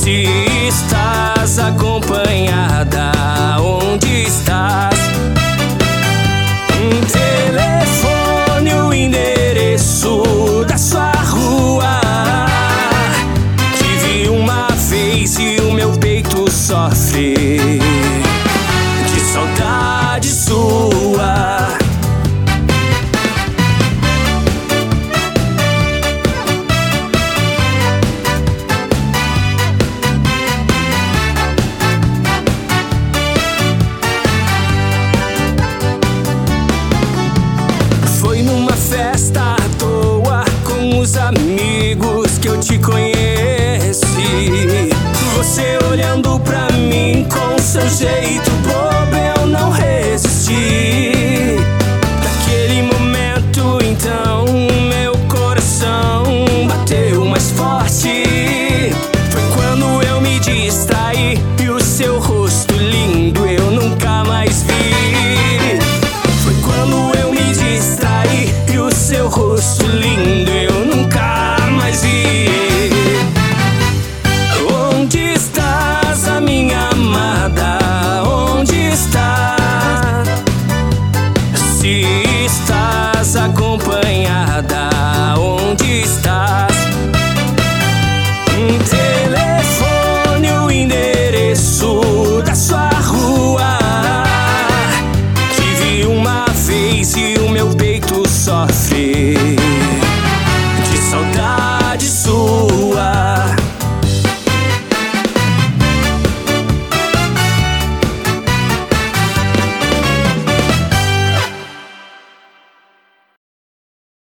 Se estás acompanhada, onde estás? Telefone, o endereço da sua rua. Te vi uma vez e o meu peito sofre de saudade sua. Foi numa festa à toa com os amigos que eu te conheci. Você olhando pra mim com seu jeito bobo, eu não resisti. Naquele momento então meu coração bateu mais forte. Foi quando eu me distraí e o seu rosto